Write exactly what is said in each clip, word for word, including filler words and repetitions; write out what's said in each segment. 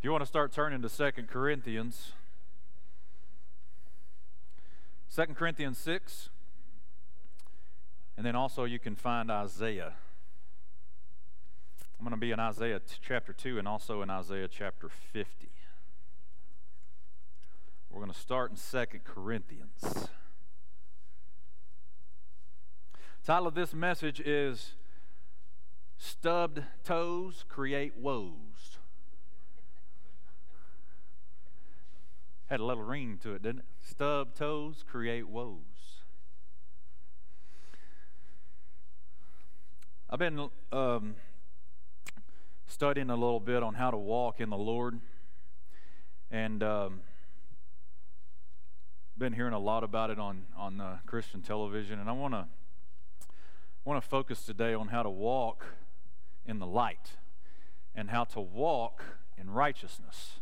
If you want to start turning to Second Corinthians, Second Corinthians six, and then also you can find Isaiah. I'm going to be in Isaiah chapter two and also in Isaiah chapter fifty. We're going to start in Second Corinthians. The title of this message is Stubbed Toes Create Woes. Had a little ring to it, didn't it? Stubbed toes create woes. I've been um, studying a little bit on how to walk in the Lord, and um, been hearing a lot about it on on uh, Christian television, and I want to want to focus today on how to walk in the light and how to walk in righteousness.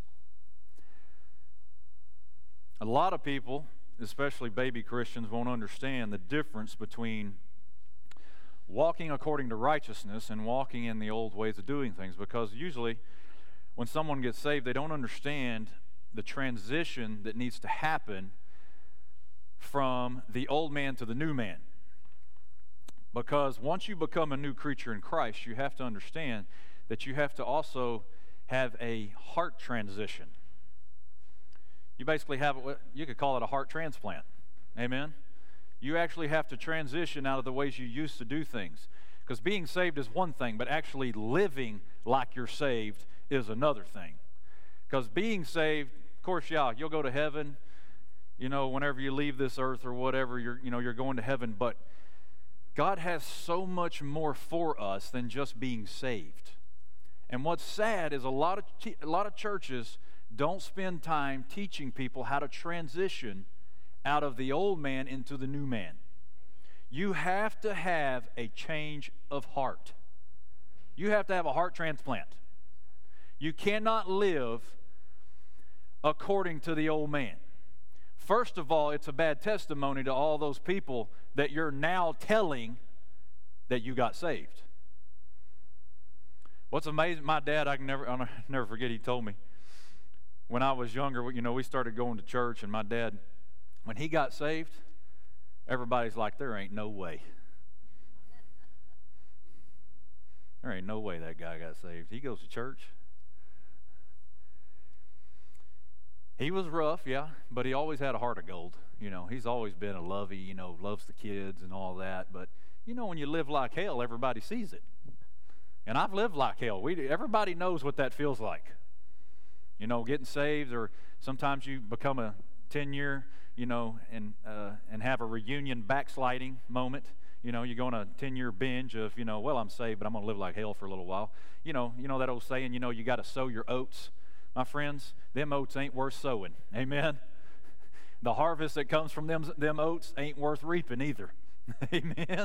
A lot of people, especially baby Christians, won't understand the difference between walking according to righteousness and walking in the old ways of doing things, because usually when someone gets saved, they don't understand the transition that needs to happen from the old man to the new man. Because once you become a new creature in Christ, you have to understand that you have to also have a heart transition. You basically have, you could call it a heart transplant. Amen? You actually have to transition out of the ways you used to do things. Because being saved is one thing, but actually living like you're saved is another thing. Because being saved, of course, yeah, you'll go to heaven, you know, whenever you leave this earth or whatever, you're, you know, you're going to heaven. But God has so much more for us than just being saved. And what's sad is a lot of a lot of churches don't spend time teaching people how to transition out of the old man into the new man. You have to have a change of heart. You have to have a heart transplant. You cannot live according to the old man. First of all, it's a bad testimony to all those people that you're now telling that you got saved. What's amazing, my dad, I can never, I'll never forget, he told me, when I was younger, you know, we started going to church, and my dad, when he got saved, everybody's like, there ain't no way. There ain't no way that guy got saved. He goes to church. He was rough, yeah, but he always had a heart of gold. You know, he's always been a lovey, you know, loves the kids and all that. But, you know, when you live like hell, everybody sees it. And I've lived like hell. We, everybody knows what that feels like. You know, getting saved, or sometimes you become a ten-year, you know, and uh, and have a reunion backsliding moment. You know, you go on a ten-year binge of, you know, well, I'm saved, but I'm going to live like hell for a little while. You know, you know that old saying, you know, you got to sow your oats. My friends, them oats ain't worth sowing. Amen? The harvest that comes from them, them oats ain't worth reaping either. Amen?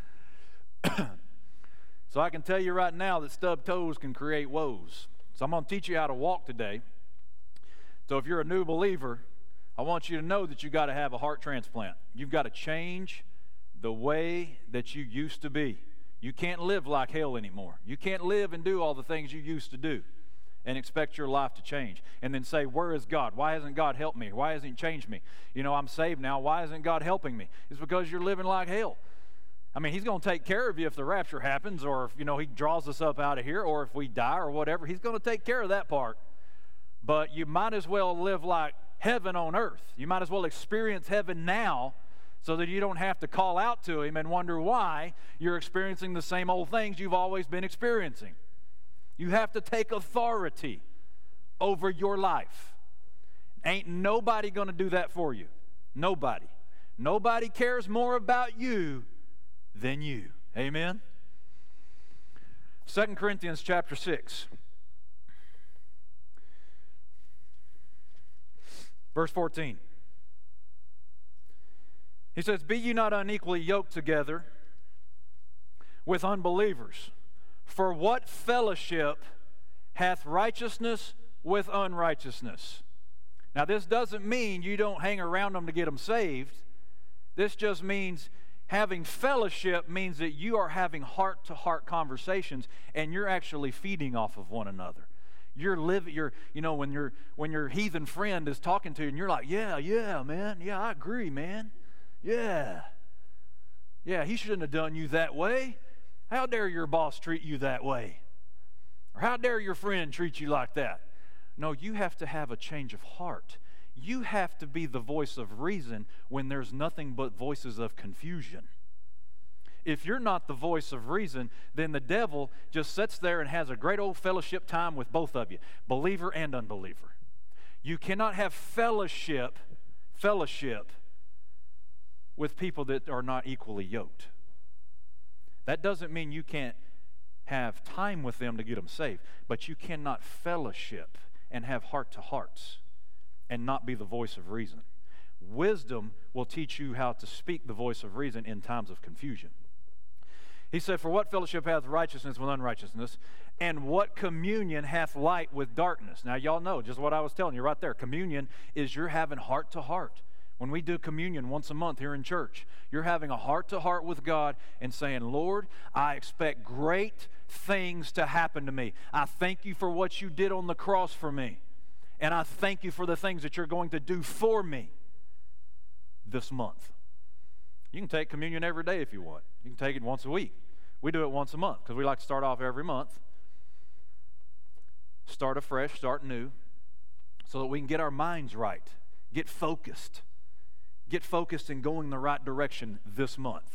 So I can tell you right now that stubbed toes can create woes. So I'm going to teach you how to walk today. So if you're a new believer, I want you to know that you've got to have a heart transplant. You've got to change the way that you used to be. You can't live like hell anymore. You can't live and do all the things you used to do and expect your life to change. And then say, where is God? Why hasn't God helped me? Why hasn't He changed me? You know, I'm saved now. Why isn't God helping me? It's because you're living like hell. I mean, He's going to take care of you if the rapture happens, or if, you know, He draws us up out of here, or if we die or whatever. He's going to take care of that part. But you might as well live like heaven on earth. You might as well experience heaven now so that you don't have to call out to Him and wonder why you're experiencing the same old things you've always been experiencing. You have to take authority over your life. Ain't nobody going to do that for you. Nobody. Nobody cares more about you than you. Amen? Second Corinthians chapter six. Verse fourteen. He says, be ye not unequally yoked together with unbelievers. For what fellowship hath righteousness with unrighteousness? Now, this doesn't mean you don't hang around them to get them saved. This just means having fellowship means that you are having heart-to-heart conversations and you're actually feeding off of one another. You're living, you're, you know, when your when your heathen friend is talking to you and you're like, yeah, yeah, man, yeah, I agree, man. Yeah. Yeah, he shouldn't have done you that way. How dare your boss treat you that way? Or how dare your friend treat you like that? No, you have to have a change of heart. You have to be the voice of reason when there's nothing but voices of confusion. If you're not the voice of reason, then the devil just sits there and has a great old fellowship time with both of you, believer and unbeliever. You cannot have fellowship, fellowship with people that are not equally yoked. That doesn't mean you can't have time with them to get them saved, but you cannot fellowship and have heart-to-hearts and not be the voice of reason. Wisdom will teach you how to speak the voice of reason in times of confusion. He said, for what fellowship hath righteousness with unrighteousness? And what communion hath light with darkness? Now, y'all know just what I was telling you right there. Communion is you're having heart-to-heart. When we do communion once a month here in church, you're having a heart-to-heart with God and saying, Lord, I expect great things to happen to me. I thank you for what you did on the cross for me. And I thank you for the things that you're going to do for me this month. You can take communion every day if you want. You can take it once a week. We do it once a month because we like to start off every month. Start afresh, start new, so that we can get our minds right, get focused, get focused in going the right direction this month.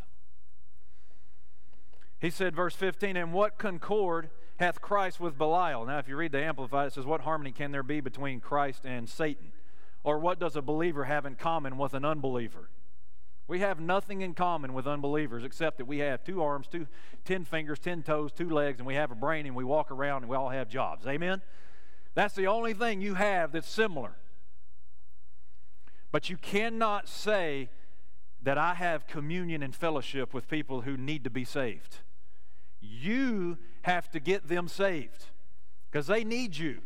He said, verse fifteen, and what concord hath Christ with Belial? Now, if you read the Amplified, it says, what harmony can there be between Christ and Satan? Or what does a believer have in common with an unbeliever? We have nothing in common with unbelievers except that we have two arms, two, ten fingers, ten toes, two legs, and we have a brain, and we walk around, and we all have jobs. Amen? That's the only thing you have that's similar. But you cannot say that I have communion and fellowship with people who need to be saved. You have to get them saved because they need you.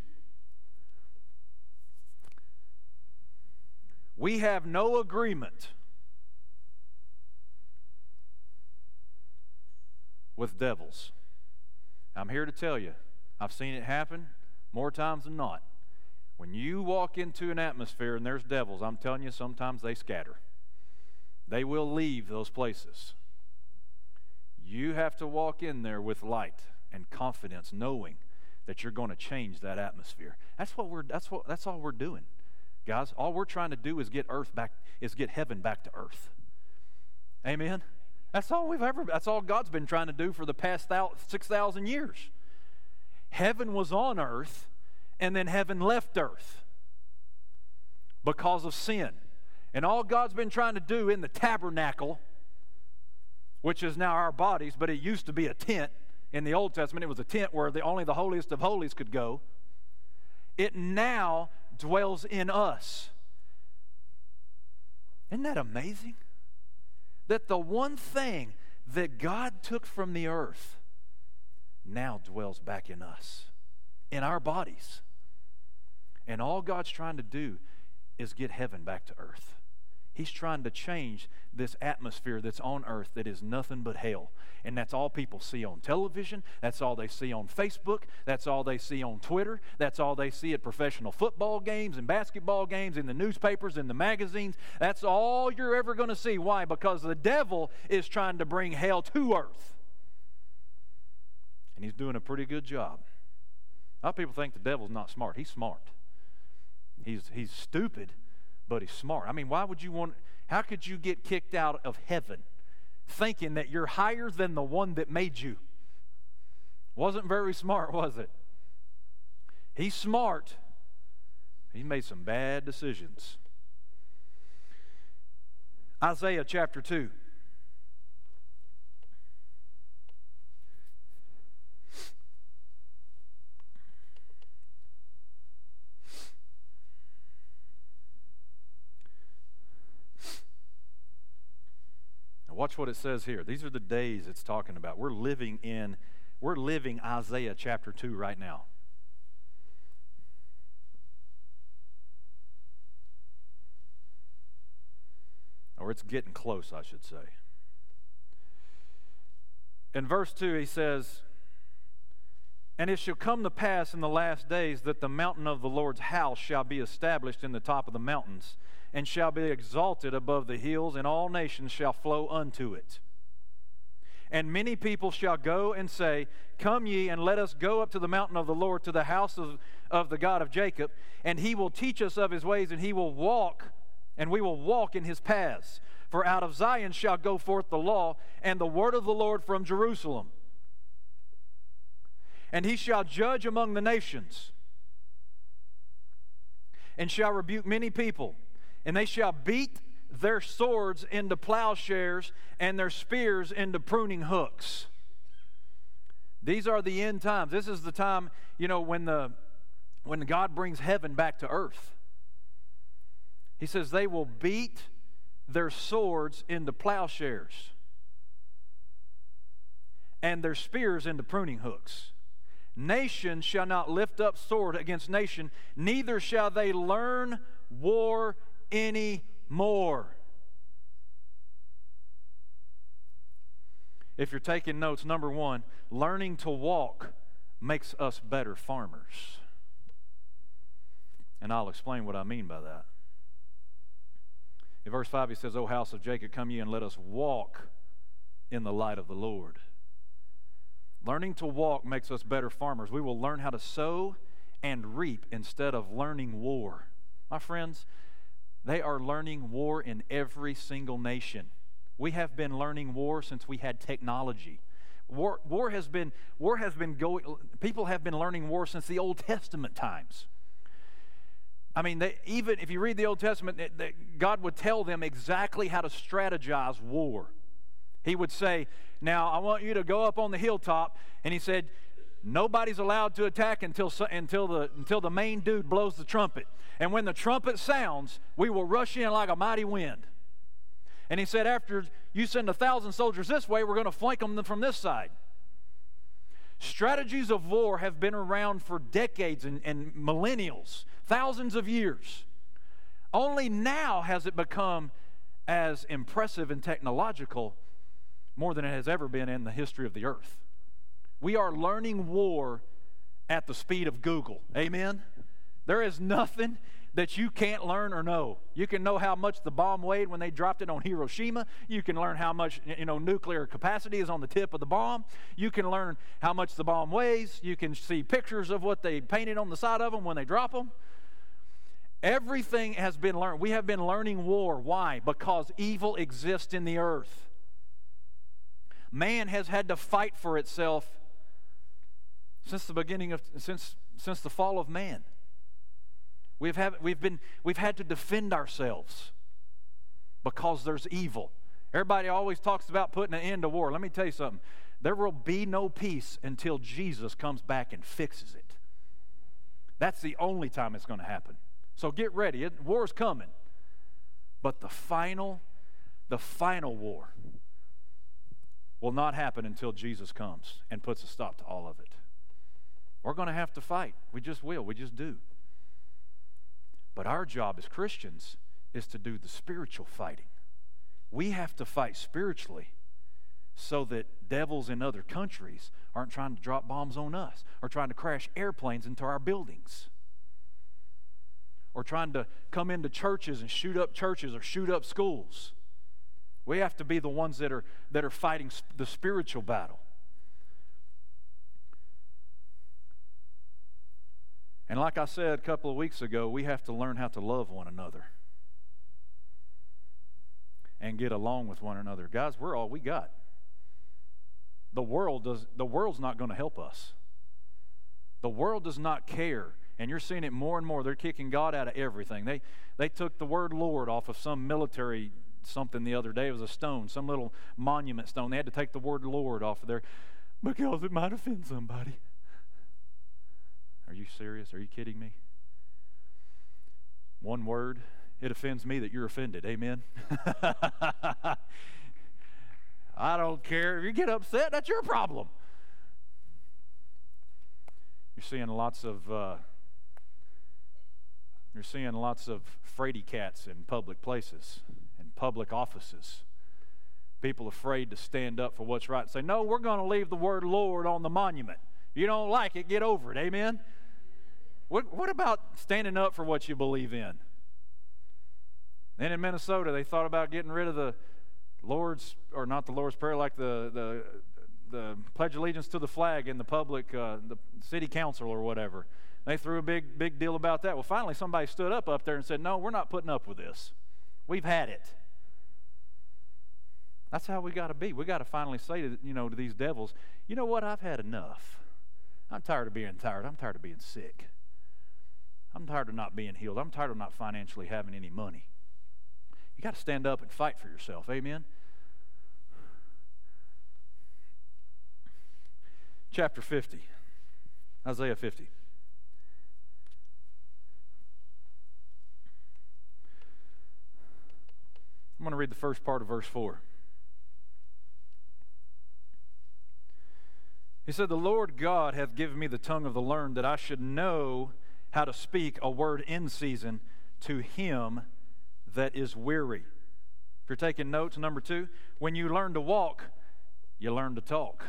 We have no agreement with devils. I'm here to tell you, I've seen it happen more times than not. When you walk into an atmosphere and there's devils, I'm telling you, sometimes they scatter. They will leave those places. You have to walk in there with light and confidence, knowing that you're going to change that atmosphere. That's what we're that's what that's all we're doing. Guys, all we're trying to do is get earth back, is get heaven back to earth. Amen. That's all we've ever, that's all God's been trying to do for the past six thousand years. Heaven was on earth, and then heaven left earth because of sin. And all God's been trying to do in the tabernacle, which is now our bodies, but it used to be a tent. In the Old Testament, it was a tent where the, only the holiest of holies could go. It now dwells in us. Isn't that amazing? That the one thing that God took from the earth now dwells back in us, in our bodies. And all God's trying to do is get heaven back to earth. He's trying to change this atmosphere that's on earth that is nothing but hell. And that's all people see on television. That's all they see on Facebook. That's all they see on Twitter. That's all they see at professional football games and basketball games, in the newspapers, in the magazines. That's all you're ever going to see. Why? Because the devil is trying to bring hell to earth. And he's doing a pretty good job. A lot of people think the devil's not smart. He's smart. He's, he's stupid, but he's smart. I mean, why would you want, how could you get kicked out of heaven thinking that you're higher than the one that made you? Wasn't very smart, was it? He's smart. He made some bad decisions. Isaiah chapter two. Watch what it says here. These are the days it's talking about. We're living in, we're living Isaiah chapter two right now. Or it's getting close, I should say. In verse two, he says, And it shall come to pass in the last days that the mountain of the Lord's house shall be established in the top of the mountains, and shall be exalted above the hills, and all nations shall flow unto it. And many people shall go and say, Come ye, and let us go up to the mountain of the Lord, to the house of, of the God of Jacob, and he will teach us of his ways, and he will walk, and we will walk in his paths. For out of Zion shall go forth the law, and the word of the Lord from Jerusalem. And he shall judge among the nations, and shall rebuke many people, and they shall beat their swords into plowshares, and their spears into pruning hooks. These are the end times. This is the time, you know, when the when God brings heaven back to earth. He says they will beat their swords into plowshares, and their spears into pruning hooks. Nation shall not lift up sword against nation, neither shall they learn war any more. If you're taking notes, number one, learning to walk makes us better farmers. And I'll explain what I mean by that. In verse five, he says, O house of Jacob, come ye and let us walk in the light of the Lord. Learning to walk makes us better farmers. We will learn how to sow and reap instead of learning war. My friends, they are learning war in every single nation. We have been learning war since we had technology. War, war has been, war has been going, people have been learning war since the Old Testament times. I mean, they, even if you read the Old Testament, they, they, God would tell them exactly how to strategize war. He would say, now I want you to go up on the hilltop, and he said, nobody's allowed to attack until, until, the, until the main dude blows the trumpet. And when the trumpet sounds, we will rush in like a mighty wind. And he said, after you send a thousand soldiers this way, we're going to flank them from this side. Strategies of war have been around for decades and, and millennials, thousands of years. Only now has it become as impressive and technological more than it has ever been in the history of the earth. We are learning war at the speed of Google. Amen? There is nothing that you can't learn or know. You can know how much the bomb weighed when they dropped it on Hiroshima. You can learn how much, you know, nuclear capacity is on the tip of the bomb. You can learn how much the bomb weighs. You can see pictures of what they painted on the side of them when they drop them. Everything has been learned. We have been learning war. Why? Because evil exists in the earth. Man has had to fight for itself since the beginning of, since, since the fall of man. We've, have, we've, been, we've had to defend ourselves because there's evil. Everybody always talks about putting an end to war. Let me tell you something. There will be no peace until Jesus comes back and fixes it. That's the only time it's going to happen. So get ready. It, war's coming. But the final, the final war will not happen until Jesus comes and puts a stop to all of it. We're going to have to fight. We just will. We just do. But our job as Christians is to do the spiritual fighting. We have to fight spiritually so that devils in other countries aren't trying to drop bombs on us or trying to crash airplanes into our buildings or trying to come into churches and shoot up churches or shoot up schools. We have to be the ones that are, that are fighting the spiritual battle. And like I said a couple of weeks ago, we have to learn how to love one another and get along with one another. Guys, we're all we got. The world does. The world's not going to help us. The world does not care, and you're seeing it more and more. They're kicking God out of everything. They they took the word Lord off of some military something the other day. It was a stone, some little monument stone. They had to take the word Lord off of there because it might offend somebody. Are you serious? Are you kidding me? One word, it offends me that you're offended. Amen? I don't care. If you get upset, that's your problem. You're seeing lots of uh, you're seeing lots of fraidy cats in public places, in public offices. People afraid to stand up for what's right and say, no, we're going to leave the word Lord on the monument. You don't like it, get over it. Amen? What, what about standing up for what you believe in? Then in Minnesota, they thought about getting rid of the Lord's, or not the Lord's Prayer, like the the, the Pledge of Allegiance to the flag in the public, uh, the city council or whatever. They threw a big, big deal about that. Well, finally somebody stood up up there and said, no, we're not putting up with this. We've had it. That's how we got to be. We got to finally say to, you know, to these devils, you know what, I've had enough. I'm tired of being tired. I'm tired of being sick. I'm tired of not being healed. I'm tired of not financially having any money. You got to stand up and fight for yourself. Amen? Chapter fifty. Isaiah fifty. I'm going to read the first part of verse four. He said, the Lord God hath given me the tongue of the learned, that I should know how to speak a word in season to him that is weary. If you're taking notes, number two, when you learn to walk, you learn to talk.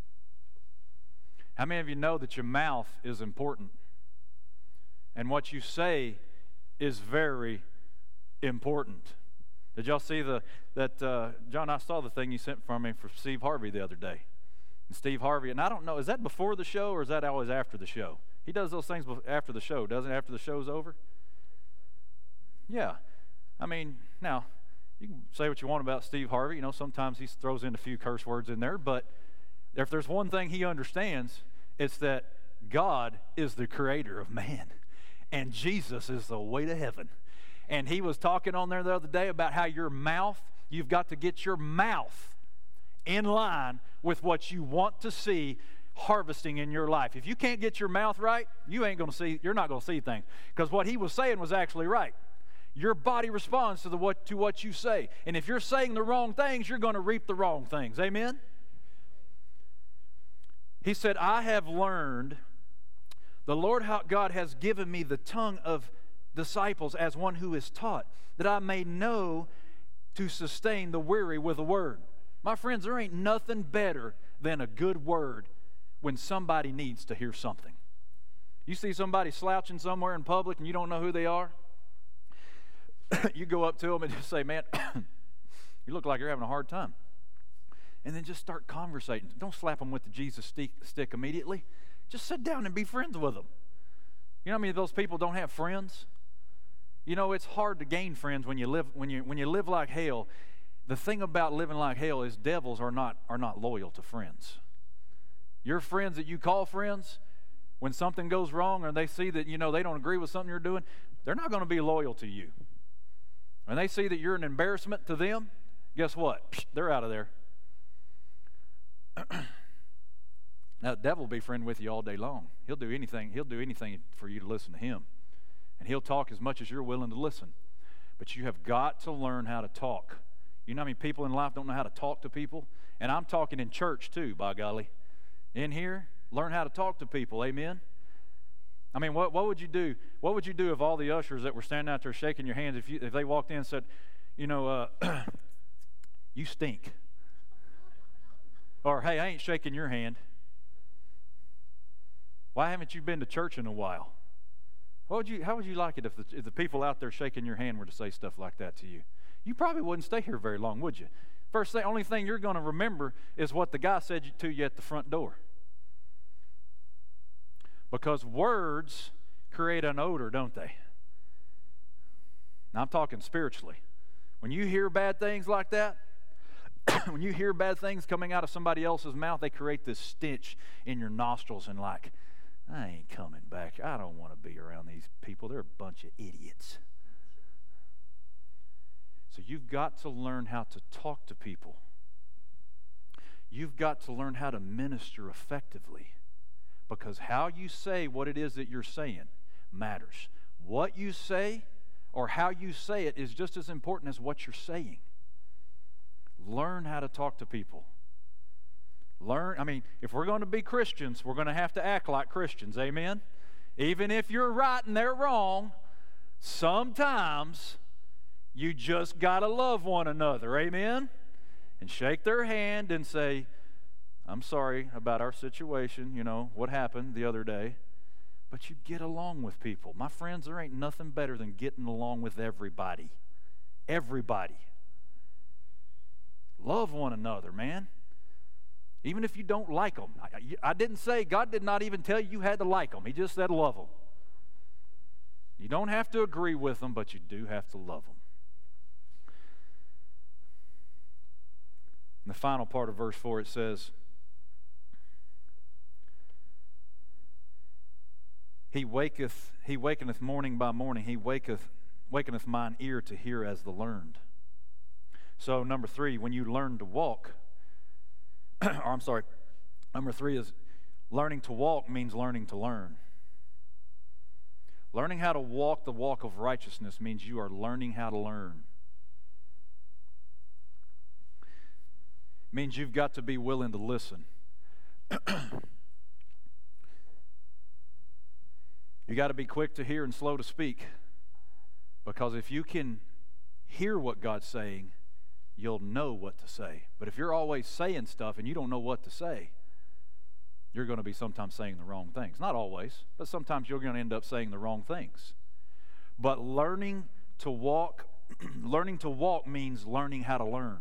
How many of you know that your mouth is important? And what you say is very important. Did y'all see the that uh, John? I saw the thing you sent from me for Steve Harvey the other day. And Steve Harvey, and I don't know, is that before the show or is that always after the show? He does those things after the show, doesn't he? After the show's over. Yeah, I mean, now you can say what you want about Steve Harvey. You know, sometimes he throws in a few curse words in there, but if there's one thing he understands, it's that God is the creator of man, and Jesus is the way to heaven. And he was talking on there the other day about how your mouth, you've got to get your mouth in line with what you want to see harvesting in your life. If you can't get your mouth right, you ain't going to see, you're not going to see things. Because what he was saying was actually right. Your body responds to the what to what you say. And if you're saying the wrong things, you're going to reap the wrong things. Amen? He said, I have learned, the Lord God has given me the tongue of disciples as one who is taught, that I may know to sustain the weary with a word. My friends, there ain't nothing better than a good word when somebody needs to hear something. You see somebody slouching somewhere in public and you don't know who they are, you go up to them and just say, man, you look like you're having a hard time. And then just start conversating. Don't slap them with the Jesus stick, stick immediately. Just sit down and be friends with them. You know how many of those people don't have friends? You know, it's hard to gain friends when you live when you when you live like hell. The thing about living like hell is devils are not are not loyal to friends. Your friends that you call friends, when something goes wrong or they see that, you know, they don't agree with something you're doing, they're not going to be loyal to you. When they see that you're an embarrassment to them, guess what? Psh, they're out of there. Now, the devil will be friend with you all day long. He'll do anything. He'll do anything for you to listen to him. And he'll talk as much as you're willing to listen. But you have got to learn how to talk. You know how many people in life don't know how to talk to people? And I'm talking in church too, by golly. In here, learn how to talk to people. Amen? I mean, what, what would you do? What would you do if all the ushers that were standing out there shaking your hands, if, you, if they walked in and said, you know, uh, you stink. Or, hey, I ain't shaking your hand. Why haven't you been to church in a while? What would you, how would you like it if the, if the people out there shaking your hand were to say stuff like that to you? You probably wouldn't stay here very long, would you? First thing, only thing you're going to remember is what the guy said to you at the front door. Because words create an odor, don't they? Now I'm talking spiritually. When you hear bad things like that, when you hear bad things coming out of somebody else's mouth, they create this stench in your nostrils and like, I ain't coming back. I don't want to be around these people. They're a bunch of idiots. So you've got to learn how to talk to people. You've got to learn how to minister effectively, because how you say what it is that you're saying matters. What you say or how you say it is just as important as what you're saying. Learn how to talk to people. Learn, I mean, if we're going to be Christians, we're going to have to act like Christians, amen? Even if you're right and they're wrong, sometimes you just got to love one another, amen? And shake their hand and say, I'm sorry about our situation, you know, what happened the other day. But you get along with people. My friends, there ain't nothing better than getting along with everybody. Everybody. Love one another, man. Even if you don't like them. I, I didn't say, God did not even tell you you had to like them. He just said love them. You don't have to agree with them, but you do have to love them. In the final part of verse four, it says, He waketh, he wakeneth morning by morning, he waketh, wakeneth mine ear to hear as the learned. So number three, when you learn to walk, or I'm sorry, number three is learning to walk means learning to learn. Learning how to walk the walk of righteousness means you are learning how to learn. It means you've got to be willing to listen. You got to be quick to hear and slow to speak. Because if you can hear what God's saying, you'll know what to say. But if you're always saying stuff and you don't know what to say, you're going to be sometimes saying the wrong things. Not always, but sometimes you're going to end up saying the wrong things. But learning to walk, learning to walk means learning how to learn.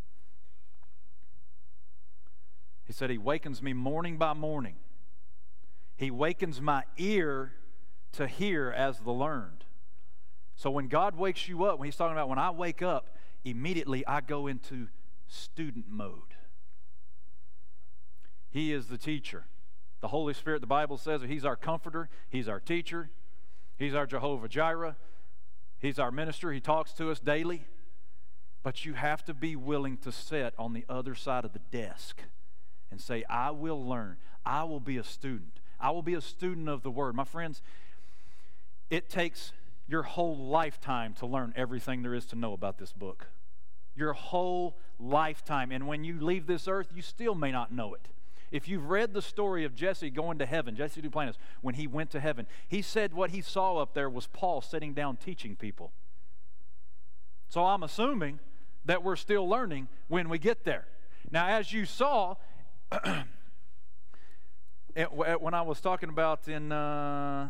He said, He wakens me morning by morning. He wakens my ear to hear as the learned. So when God wakes you up, when He's talking about when I wake up, immediately I go into student mode. He is the teacher. The Holy Spirit, the Bible says that He's our comforter, He's our teacher, He's our Jehovah Jireh, He's our minister, He talks to us daily. But you have to be willing to sit on the other side of the desk and say, I will learn. I will be a student. I will be a student of the Word. My friends, it takes your whole lifetime to learn everything there is to know about this book. Your whole lifetime. And when you leave this earth, you still may not know it. If you've read the story of Jesse going to heaven, Jesse Duplantis, when he went to heaven, he said what he saw up there was Paul sitting down teaching people. So I'm assuming that we're still learning when we get there. Now, as you saw, when I was talking about in uh,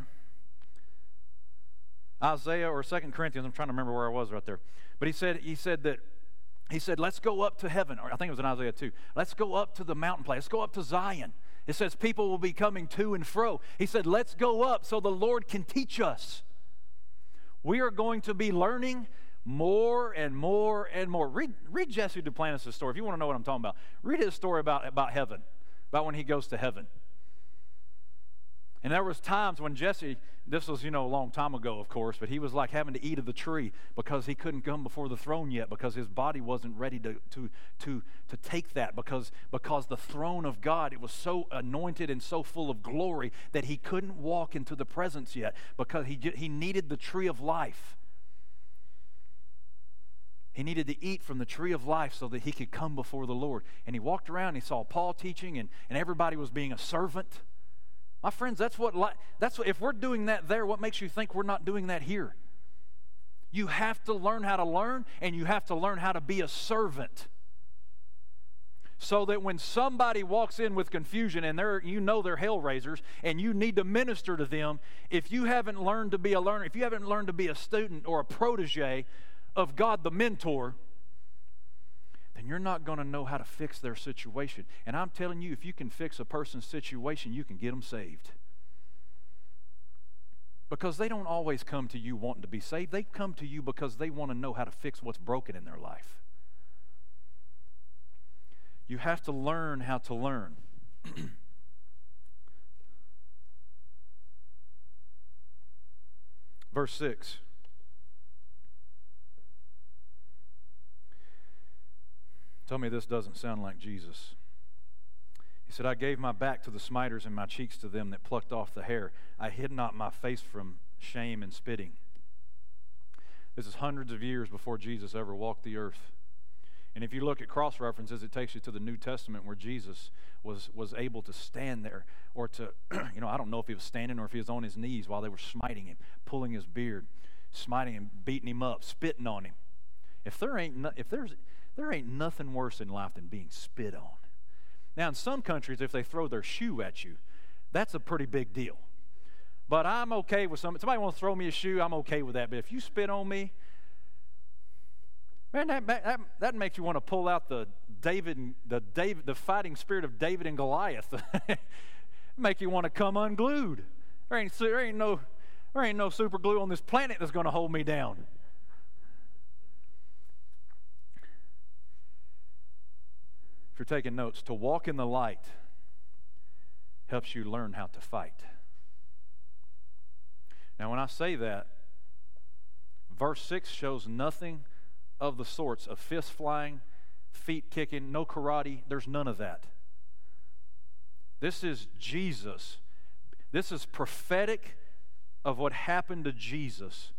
Isaiah or Second Corinthians, I'm trying to remember where I was right there. But he said, he said that, he said, let's go up to heaven. Or I think it was in Isaiah two. Let's go up to the mountain place. Let's go up to Zion. It says people will be coming to and fro. He said, let's go up so the Lord can teach us. We are going to be learning more and more and more. Read, read Jesse Duplantis' story. If you want to know what I'm talking about, read his story about, about heaven, about when he goes to heaven. And there was times when Jesse, this was, you know, a long time ago, of course, but he was like having to eat of the tree because he couldn't come before the throne yet because his body wasn't ready to to to to take that because because the throne of God, it was so anointed and so full of glory that he couldn't walk into the presence yet because he he needed the tree of life. He needed to eat from the tree of life so that he could come before the Lord. And he walked around, and he saw Paul teaching, and, and everybody was being a servant. My friends, that's what, that's what, if we're doing that there, what makes you think we're not doing that here? You have to learn how to learn, and you have to learn how to be a servant. So that when somebody walks in with confusion and they're, you know they're hell raisers and you need to minister to them, if you haven't learned to be a learner, if you haven't learned to be a student or a protege of God the mentor, then you're not going to know how to fix their situation. And I'm telling you, if you can fix a person's situation, you can get them saved. Because they don't always come to you wanting to be saved. They come to you because they want to know how to fix what's broken in their life. You have to learn how to learn. Verse six. Tell me this doesn't sound like Jesus. He said, I gave my back to the smiters and my cheeks to them that plucked off the hair. I hid not my face from shame and spitting. This is hundreds of years before Jesus ever walked the earth. And if you look at cross references, it takes you to the New Testament where Jesus was, was able to stand there or to, you know, I don't know if he was standing or if he was on his knees while they were smiting him, pulling his beard, smiting him, beating him up, spitting on him. If there ain't, no, if there's, there ain't nothing worse in life than being spit on. Now, in some countries, if they throw their shoe at you, that's a pretty big deal. But I'm okay with somebody. Somebody wants to throw me a shoe, I'm okay with that. But if you spit on me, man, that, that, that makes you want to pull out the David, the David, the fighting spirit of David and Goliath. Make you want to come unglued. There ain't, there ain't no, there ain't no super glue on this planet that's going to hold me down. If you're taking notes, to walk in the light helps you learn how to fight. Now, when I say that, verse six shows nothing of the sorts of fist flying, feet kicking, no karate. There's none of that. This is Jesus. This is prophetic of what happened to Jesus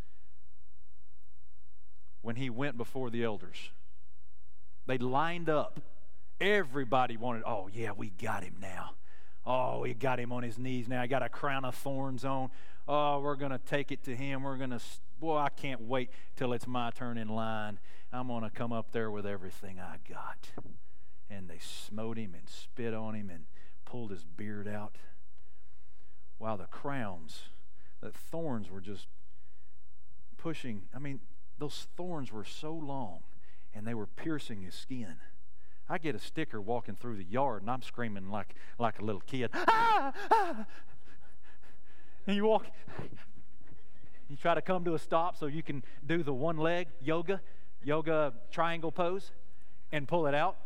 when he went before the elders. They lined up. Everybody wanted, oh, yeah, we got him now. Oh, we got him on his knees now. He got a crown of thorns on. Oh, we're going to take it to him. We're going to, boy, I can't wait till it's my turn in line. I'm going to come up there with everything I got. And they smote him and spit on him and pulled his beard out. While the crowns, the thorns were just pushing. I mean, those thorns were so long and they were piercing his skin. I get a sticker walking through the yard and I'm screaming like, like a little kid. Ah! Ah! And you walk, you try to come to a stop so you can do the one leg yoga, yoga triangle pose and pull it out.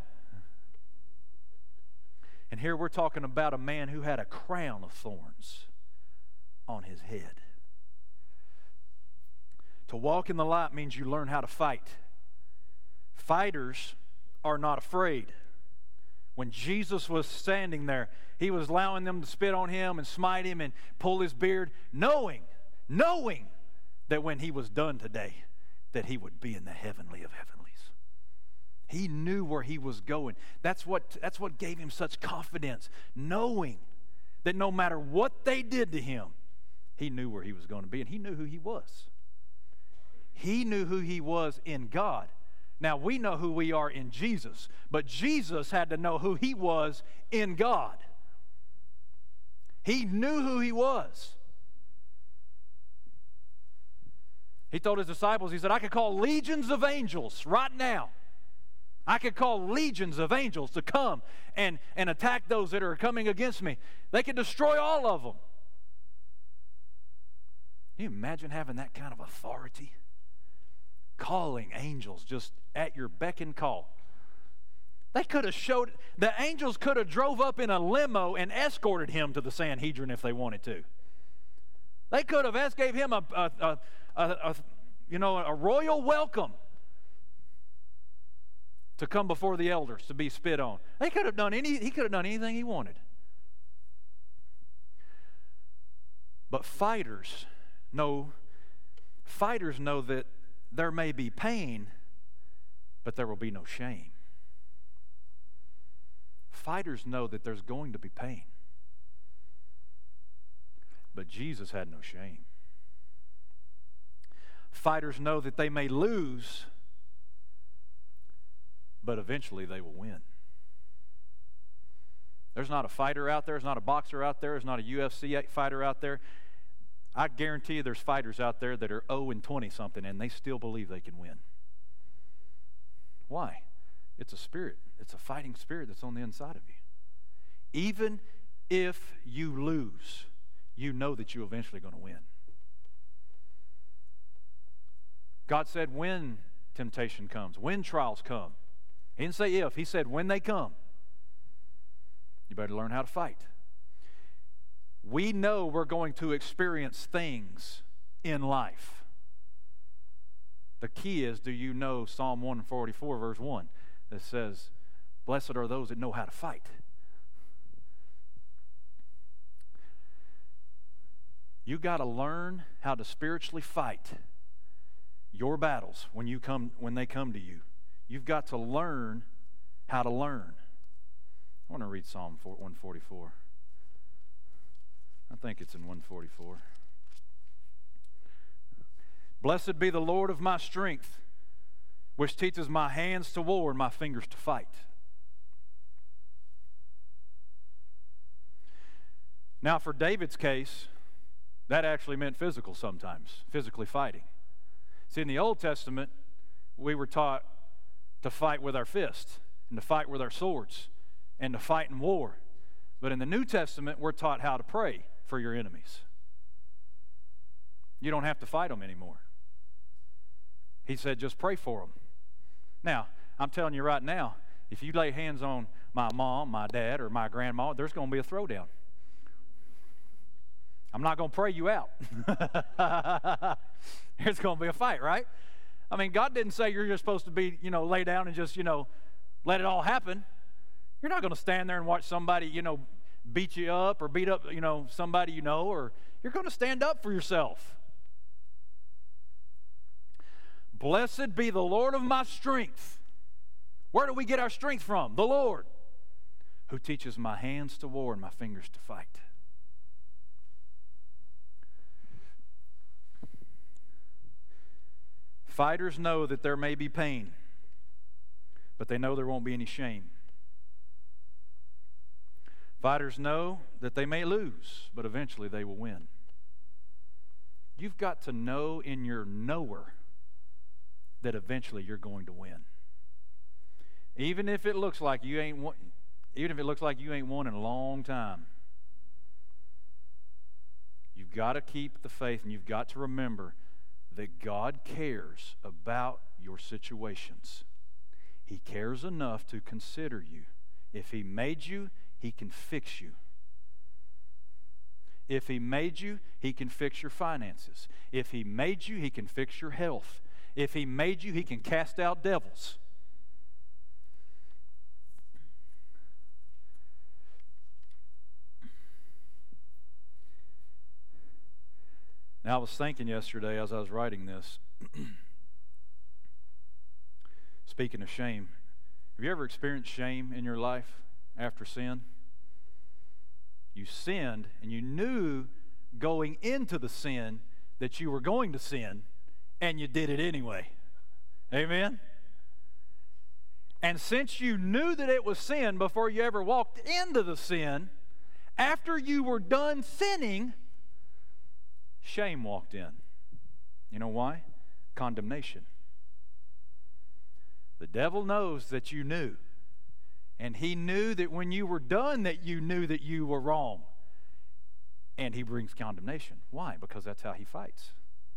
And here we're talking about a man who had a crown of thorns on his head. To walk in the light means you learn how to fight. Fighters are not afraid. When Jesus was standing there, he was allowing them to spit on him and smite him and pull his beard, knowing, knowing that when he was done today, that he would be in the heavenly of heavenlies. He knew where he was going. That's what, that's what gave him such confidence, knowing that no matter what they did to him, he knew where he was going to be, and he knew who he was. He knew who he was in God. Now, we know who we are in Jesus, but Jesus had to know who he was in God. He knew who he was. He told his disciples, he said, I could call legions of angels right now. I could call legions of angels to come and, and attack those that are coming against me. They could destroy all of them. Can you imagine having that kind of authority? Calling angels just at your beck and call. They could have showed, the angels could have drove up in a limo and escorted him to the Sanhedrin if they wanted to. They could have gave him a, a, a, a, a you know, a royal welcome to come before the elders to be spit on. They could have done any, he could have done anything he wanted. But fighters know, fighters know that there may be pain, but there will be no shame. Fighters know that there's going to be pain. But Jesus had no shame. Fighters know that they may lose, but eventually they will win. There's not a fighter out there, there's not a boxer out there, there's not a U F C fighter out there. I guarantee you there's fighters out there that are oh and twenty something and they still believe they can win. Why? It's a spirit. It's a fighting spirit that's on the inside of you. Even if you lose, you know that you're eventually going to win. God said when temptation comes, when trials come. He didn't say if, he said when they come. You better learn how to fight. We know we're going to experience things in life. The key is, do you know Psalm one forty-four verse one that says, blessed are those that know how to fight. You got to learn how to spiritually fight your battles when you come when they come to you. You've got to learn how to learn. I want to read Psalm one forty-four. I think it's in one forty-four. Blessed be the Lord of my strength, which teaches my hands to war and my fingers to fight. Now, for David's case, that actually meant physical sometimes, physically fighting. See, in the Old Testament, we were taught to fight with our fists and to fight with our swords and to fight in war. But in the New Testament, we're taught how to pray for your enemies. You don't have to fight them anymore. He said, just pray for them. Now, I'm telling you right now, if you lay hands on my mom, my dad, or my grandma, there's going to be a throwdown. I'm not going to pray you out. There's going to be a fight, right? I mean, God didn't say you're just supposed to be, you know, lay down and just, you know, let it all happen. You're not going to stand there and watch somebody, you know, beat you up or beat up, you know, somebody you know, or you're going to stand up for yourself. Blessed be the Lord of my strength. Where do we get our strength from? The Lord, who teaches my hands to war and my fingers to fight. Fighters know that there may be pain, but they know there won't be any shame. Fighters know that they may lose, but eventually they will win. You've got to know in your knower that eventually you're going to win. Even if it looks like you ain't won, even if it looks like you ain't won in a long time. You've got to keep the faith, and you've got to remember that God cares about your situations. He cares enough to consider you. If He made you, He can fix you. If He made you, He can fix your finances. If He made you, He can fix your health. If He made you, He can cast out devils. Now, I was thinking yesterday as I was writing this, speaking of shame, have you ever experienced shame in your life after sin? You sinned, and you knew going into the sin that you were going to sin, and you did it anyway. Amen? And since you knew that it was sin before you ever walked into the sin, after you were done sinning, shame walked in. You know why? Condemnation. The devil knows that you knew. And he knew that when you were done that you knew that you were wrong. And he brings condemnation. Why? Because that's how he fights.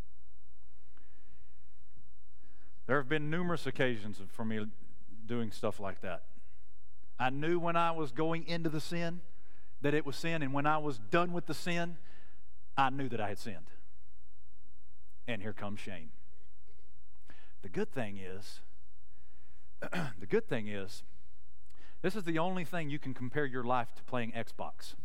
There have been numerous occasions for me doing stuff like that. I knew when I was going into the sin that it was sin, and when I was done with the sin, I knew that I had sinned. And here comes shame. The good thing is, the good thing is, this is the only thing you can compare your life to playing Xbox.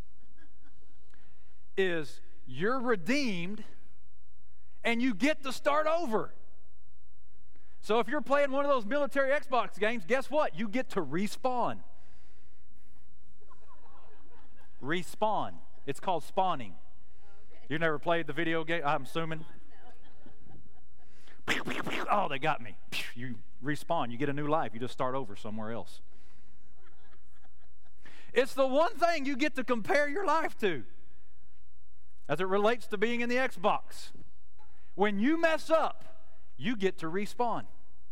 Is you're redeemed and you get to start over. So if you're playing one of those military Xbox games, guess what? You get to respawn. Respawn. It's called spawning. You never played the video game, I'm assuming? Oh, they got me. You respawn. You get a new life. You just start over somewhere else. It's the one thing you get to compare your life to as it relates to being in the Xbox. When you mess up, you get to respawn.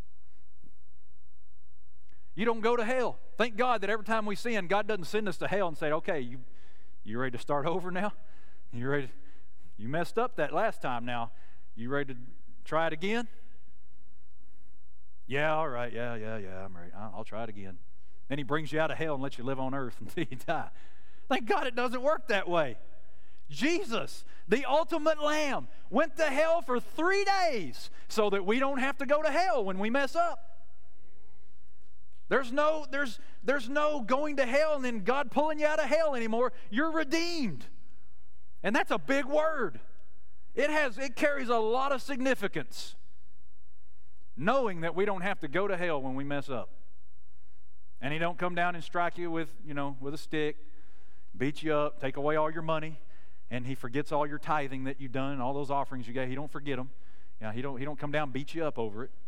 You don't go to hell. Thank God that every time we sin, God doesn't send us to hell and say, okay, you, you ready to start over now? You ready to, you messed up that last time now. You ready to try it again? Yeah, all right, yeah, yeah, yeah, I'm ready. I'll, I'll try it again. Then he brings you out of hell and lets you live on earth until you die. Thank God it doesn't work that way. Jesus, the ultimate lamb, went to hell for three days so that we don't have to go to hell when we mess up. There's no, there's, there's no going to hell and then God pulling you out of hell anymore. You're redeemed. And that's a big word. It has, it carries a lot of significance. Knowing that we don't have to go to hell when we mess up. And He don't come down and strike you with, you know, with a stick, beat you up, take away all your money, and He forgets all your tithing that you've done, all those offerings you gave. He don't forget them. You know, he don't, he don't come down and beat you up over it.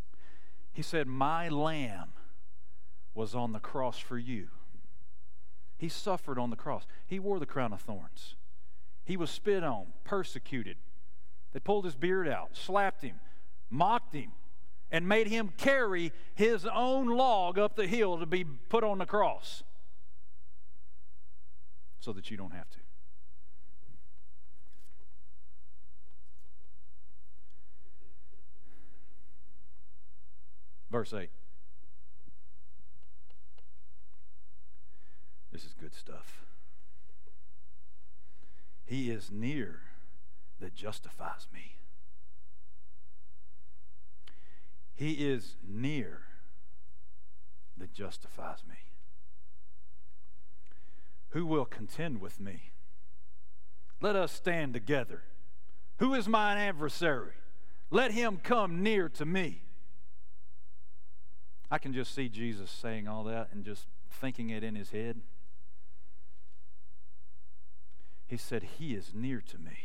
He said, my lamb was on the cross for you. He suffered on the cross. He wore the crown of thorns. He was spit on, persecuted. They pulled his beard out, slapped him, mocked him, and made him carry his own log up the hill to be put on the cross so that you don't have to. Verse eight. This is good stuff. He is near that justifies me. He is near that justifies me. Who will contend with me? Let us stand together. Who is mine adversary? Let him come near to me. I can just see Jesus saying all that and just thinking it in his head. He said, he is near to me.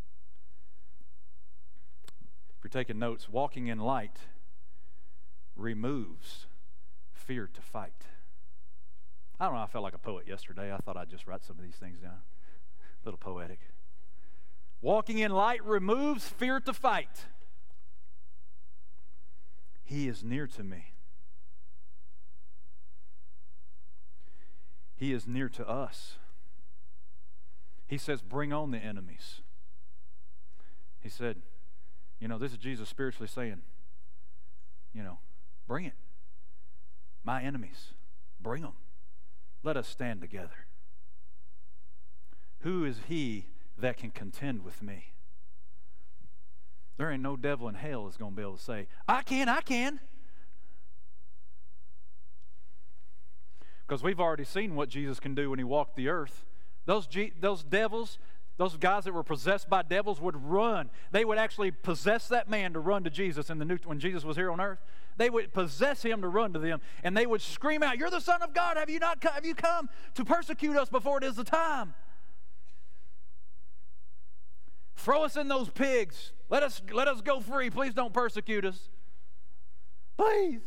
If you're taking notes, walking in light removes fear to fight. I don't know, I felt like a poet yesterday. I thought I'd just write some of these things down. A little poetic. Walking in light removes fear to fight. He is near to me. He is near to us. He says, bring on the enemies. He said, you know, this is Jesus spiritually saying, you know, bring it. My enemies, bring them. Let us stand together. Who is he that can contend with me? There ain't no devil in hell that's going to be able to say, I can, I can. Because we've already seen what Jesus can do when he walked the earth. Those, G- those devils, those guys that were possessed by devils would run. They would actually possess that man to run to Jesus in the new, when Jesus was here on earth. They would possess him to run to them, and they would scream out, you're the Son of God. Have you not come, have you come to persecute us before it is the time? Throw us in those pigs. Let us, let us go free. Please don't persecute us. Please.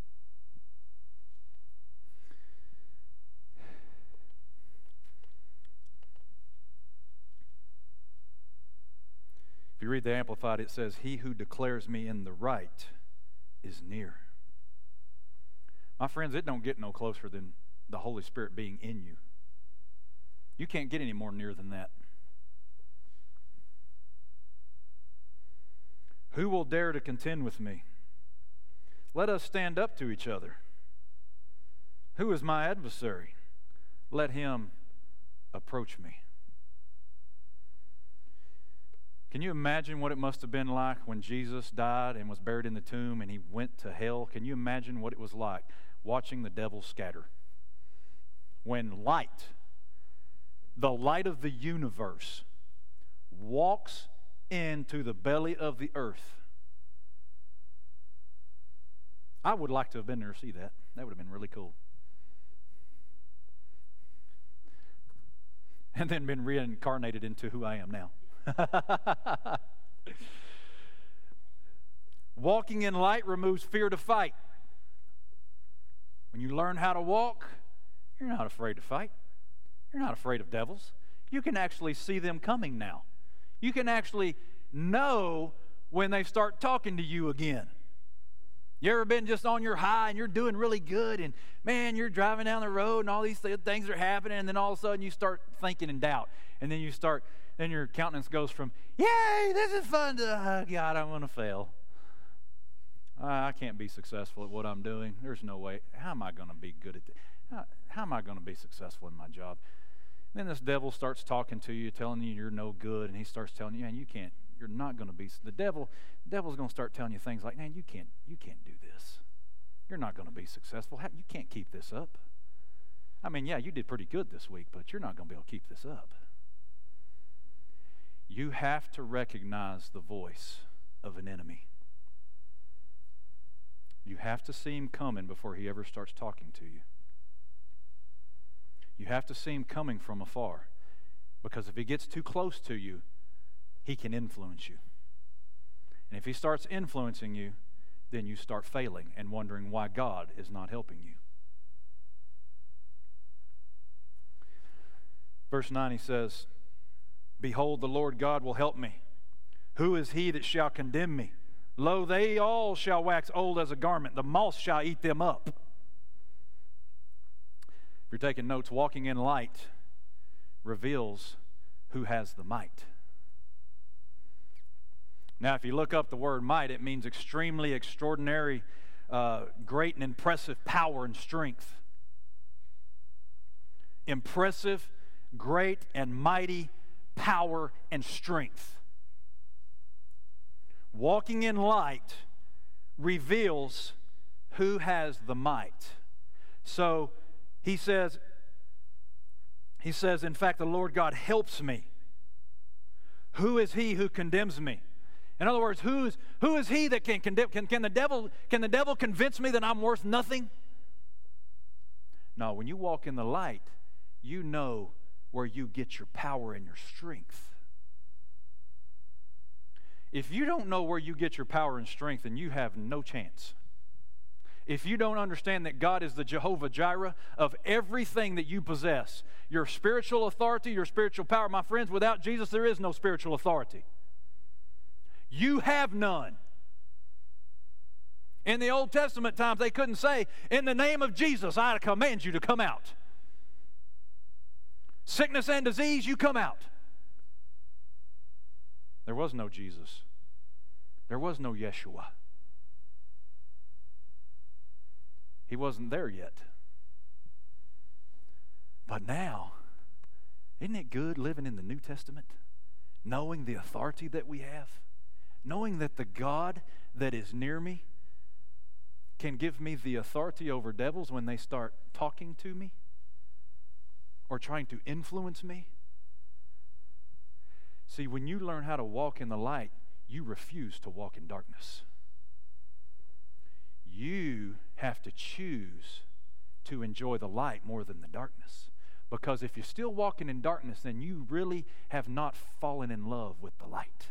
If you read the Amplified, it says, he who declares me in the right is near. My friends, it don't get no closer than the Holy Spirit being in you. You can't get any more near than that. Who will dare to contend with me? Let us stand up to each other. Who is my adversary? Let him approach me. Can you imagine what it must have been like when Jesus died and was buried in the tomb and he went to hell? Can you imagine what it was like watching the devil scatter? When light, the light of the universe, walks into the belly of the earth. I would like to have been there to see that. That would have been really cool. And then been reincarnated into who I am now. Walking in light removes fear to fight. When you learn how to walk, you're not afraid to fight. You're not afraid of devils. You can actually see them coming now. You can actually know when they start talking to you again. You ever been just on your high and you're doing really good and man, you're driving down the road and all these th- things are happening and then all of a sudden you start thinking in doubt and then you start Then your countenance goes from, yay, this is fun, to, oh, God, I'm going to fail. Uh, I can't be successful at what I'm doing. There's no way. How am I going to be good at this? How, how am I going to be successful in my job? And then this devil starts talking to you, telling you you're no good, and he starts telling you, man, you can't, you're not going to be, the devil, the devil's going to start telling you things like, man, you can't, you can't do this. You're not going to be successful. How, you can't keep this up. I mean, yeah, you did pretty good this week, but you're not going to be able to keep this up. You have to recognize the voice of an enemy. You have to see him coming before he ever starts talking to you. You have to see him coming from afar, because if he gets too close to you, he can influence you. And if he starts influencing you, then you start failing and wondering why God is not helping you. Verse nine, he says, behold, the Lord God will help me. Who is he that shall condemn me? Lo, they all shall wax old as a garment. The moth shall eat them up. If you're taking notes, walking in light reveals who has the might. Now, if you look up the word might, it means extremely, extraordinary, uh, great and impressive power and strength. Impressive, great, and mighty power and strength. Walking in light reveals who has the might. So he says, he says, in fact, the Lord God helps me. Who is he who condemns me? In other words, who is, who is he that can condemn? Can, can, the devil, can the devil convince me that I'm worth nothing? No, when you walk in the light, you know where you get your power and your strength. If you don't know where you get your power and strength, then you have no chance. If you don't understand that God is the Jehovah Jireh of everything that you possess, your spiritual authority, your spiritual power, my friends, without Jesus there is no spiritual authority. You have none. In the Old Testament times, they couldn't say, in the name of Jesus, I command you to come out. Sickness and disease, you come out. There was no Jesus. There was no Yeshua. He wasn't there yet. But now, isn't it good living in the New Testament? Knowing the authority that we have? Knowing that the God that is near me can give me the authority over devils when they start talking to me or trying to influence me? See, when you learn how to walk in the light, you refuse to walk in darkness. You have to choose to enjoy the light more than the darkness. Because if you're still walking in darkness, then you really have not fallen in love with the light.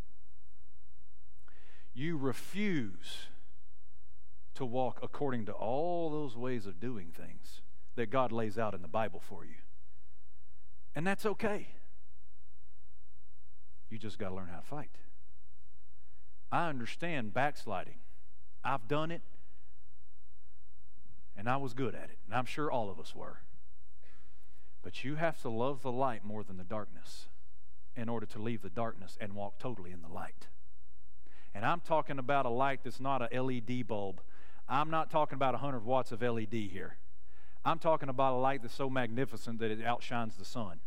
You refuse to walk according to all those ways of doing things that God lays out in the Bible for you. And that's okay. You just got to learn how to fight. I understand backsliding. I've done it, and I was good at it, and I'm sure all of us were. But you have to love the light more than the darkness in order to leave the darkness and walk totally in the light. And I'm talking about a light that's not a L E D bulb. I'm not talking about one hundred watts of L E D here. I'm talking about a light that's so magnificent that it outshines the sun.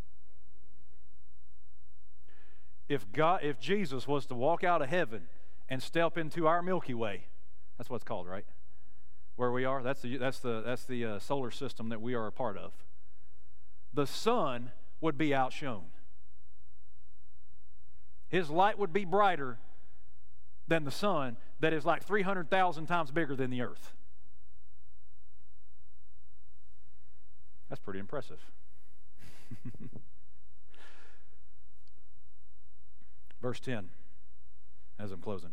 If God, if Jesus was to walk out of heaven and step into our Milky Way, that's what it's called, right? Where we are, that's the that's the that's the uh, solar system that we are a part of. The sun would be outshone. His light would be brighter than the sun that is like three hundred thousand times bigger than the earth. That's pretty impressive. Verse ten, as I'm closing.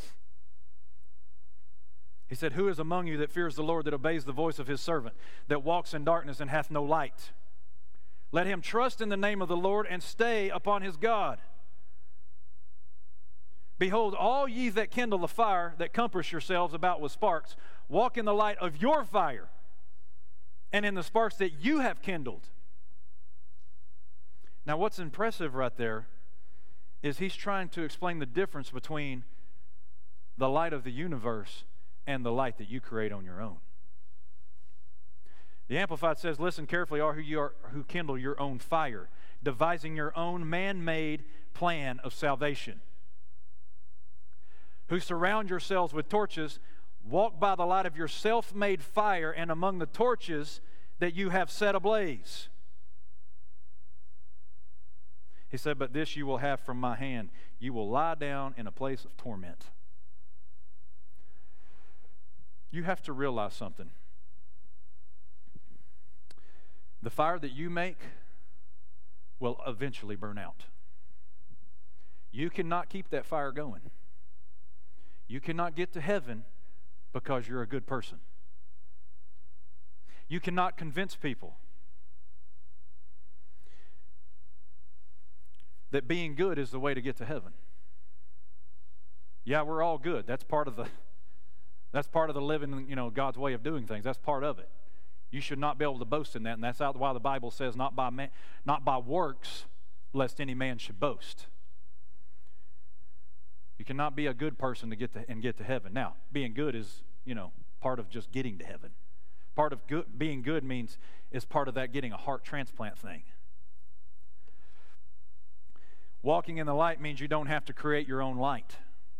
He said, who is among you that fears the Lord, that obeys the voice of his servant, that walks in darkness and hath no light? Let him trust in the name of the Lord and stay upon his God. Behold, all ye that kindle the fire, that compass yourselves about with sparks, walk in the light of your fire, and in the sparks that you have kindled. Now, what's impressive right there is he's trying to explain the difference between the light of the universe and the light that you create on your own. The Amplified says, listen carefully, all who you are who kindle your own fire, devising your own man-made plan of salvation, who surround yourselves with torches, walk by the light of your self-made fire and among the torches that you have set ablaze. He said, but this you will have from my hand. You will lie down in a place of torment. You have to realize something. The fire that you make will eventually burn out. You cannot keep that fire going. You cannot get to heaven because you're a good person. You cannot convince people. that being good is the way to get to heaven. Yeah, we're all good. That's part of the that's part of the living, you know, God's way of doing things. That's part of it. You should not be able to boast in that, and that's why the Bible says, not by man, not by works, lest any man should boast. You cannot be a good person to get to and get to heaven. Now, being good is, you know, part of just getting to heaven. Part of good, being good means is part of that getting a heart transplant thing. Walking in the light means you don't have to create your own light.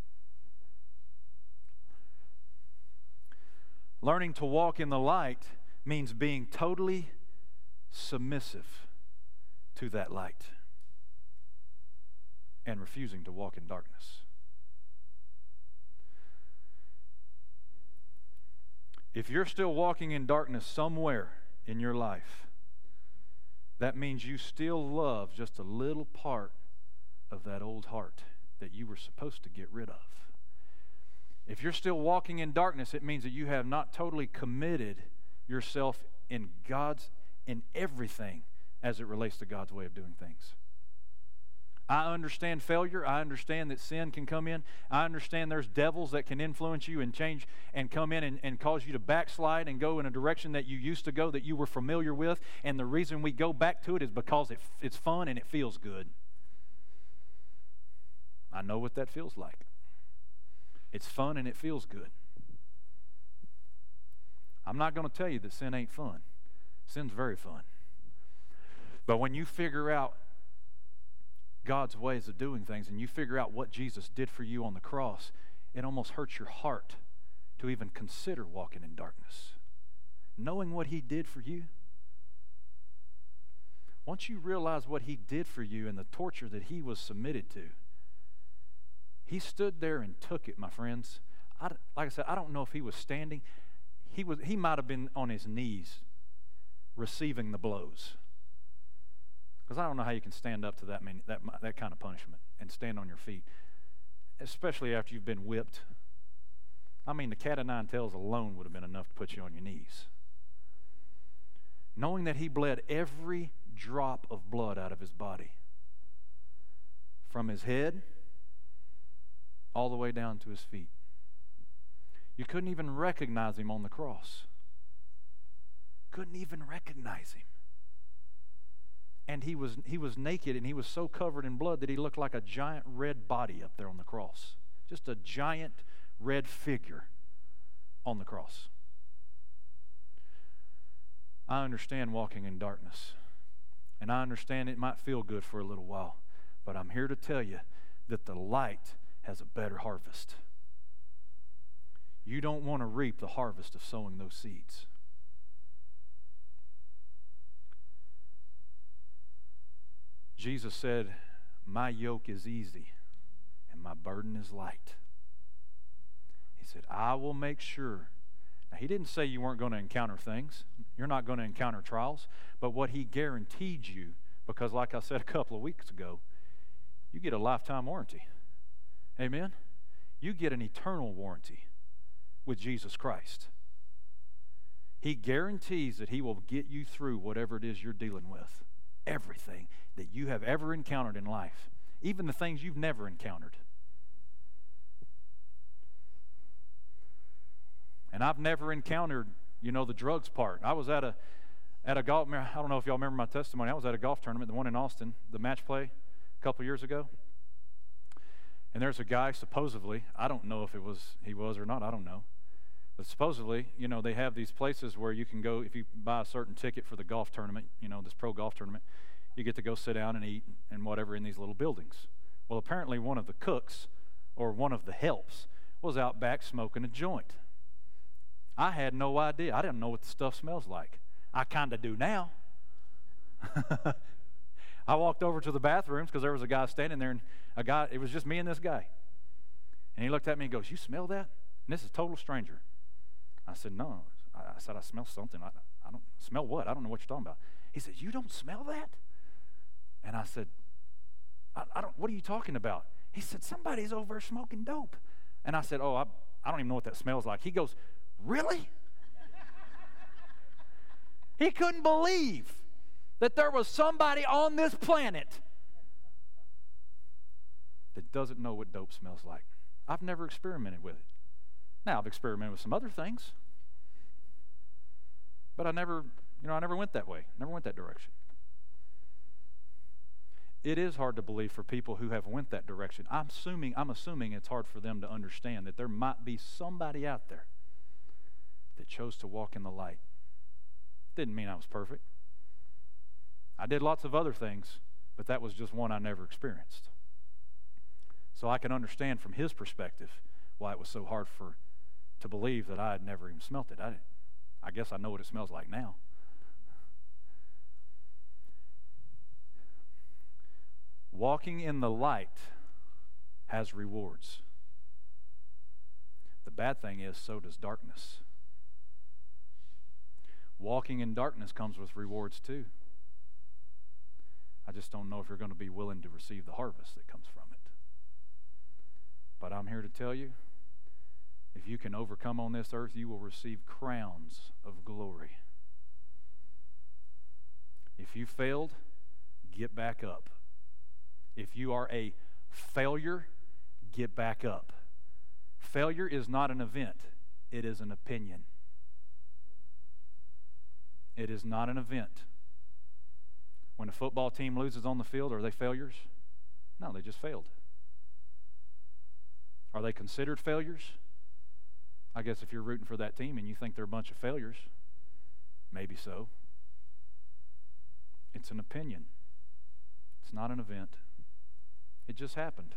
Learning to walk in the light means being totally submissive to that light and refusing to walk in darkness. If you're still walking in darkness somewhere in your life, that means you still love just a little part of that old heart that you were supposed to get rid of. If you're still walking in darkness, it means that you have not totally committed yourself in God's, in everything as it relates to God's way of doing things. I understand failure. I understand that sin can come in. I understand there's devils that can influence you and change and come in and, and cause you to backslide and go in a direction that you used to go, that you were familiar with. And the reason we go back to it is because it, it's fun and it feels good. I know what that feels like. It's fun and it feels good. I'm not going to tell you that sin ain't fun. Sin's very fun. But when you figure out God's ways of doing things and you figure out what Jesus did for you on the cross, it almost hurts your heart to even consider walking in darkness. Knowing what He did for you, once you realize what He did for you and the torture that He was submitted to, He stood there and took it, my friends. I, like I said, I don't know if He was standing. He was. He might have been on His knees receiving the blows. Because I don't know how you can stand up to that, many, that, that kind of punishment and stand on your feet, especially after you've been whipped. I mean, the cat o' nine tails alone would have been enough to put you on your knees. Knowing that He bled every drop of blood out of His body, from His head all the way down to His feet. You couldn't even recognize Him on the cross. Couldn't even recognize Him. And he was he was naked and He was so covered in blood that He looked like a giant red body up there on the cross. Just a giant red figure on the cross. I understand walking in darkness. And I understand it might feel good for a little while. But I'm here to tell you that the light has a better harvest. You don't want to reap the harvest of sowing those seeds. Jesus said, "My yoke is easy and my burden is light." He said, "I will make sure." Now, He didn't say you weren't going to encounter things. You're not going to encounter trials. But what He guaranteed you, because like I said a couple of weeks ago, you get a lifetime warranty. Amen? You get an eternal warranty with Jesus Christ. He guarantees that He will get you through whatever it is you're dealing with. Everything that you have ever encountered in life. Even the things you've never encountered. And I've never encountered, you know, the drugs part. I was at a at a golf, I don't know if y'all remember my testimony. I was at a golf tournament, the one in Austin, the match play, a couple years ago. And there's a guy, supposedly, I don't know if it was he was or not, I don't know. But supposedly, you know, they have these places where you can go, if you buy a certain ticket for the golf tournament, you know, this pro golf tournament, you get to go sit down and eat and whatever in these little buildings. Well, apparently one of the cooks or one of the helps was out back smoking a joint. I had no idea. I didn't know what the stuff smells like. I kind of do now. I walked over to the bathrooms because there was a guy standing there, and a guy, it was just me and this guy. And he looked at me and goes, "You smell that?" And this is a total stranger. I said, "No." I, I said, "I smell something." I, I don't smell what? I don't know what you're talking about. He said, "You don't smell that?" And I said, I, I don't, what are you talking about? He said, "Somebody's over there smoking dope." And I said, "Oh, I, I don't even know what that smells like." He goes, "Really?" He couldn't believe that there was somebody on this planet that doesn't know what dope smells like. I've never experimented with it. Now, I've experimented with some other things, but I never, you know, I never went that way, never went that direction. It is hard to believe for people who have went that direction. I'm assuming, I'm assuming it's hard for them to understand that there might be somebody out there that chose to walk in the light. Didn't mean I was perfect. I did lots of other things, but that was just one I never experienced. So I can understand from his perspective why it was so hard for to believe that I had never even smelt it. I, I guess I know what it smells like now. Walking in the light has rewards. The bad thing is, so does darkness. Walking in darkness comes with rewards too. I just don't know if you're going to be willing to receive the harvest that comes from it. But I'm here to tell you, if you can overcome on this earth, you will receive crowns of glory. If you failed, get back up. If you are a failure, get back up. Failure is not an event, it is an opinion. It is not an event. When a football team loses on the field, are they failures? No, they just failed. Are they considered failures? I guess if you're rooting for that team and you think they're a bunch of failures, maybe so. It's an opinion. It's not an event. It just happened.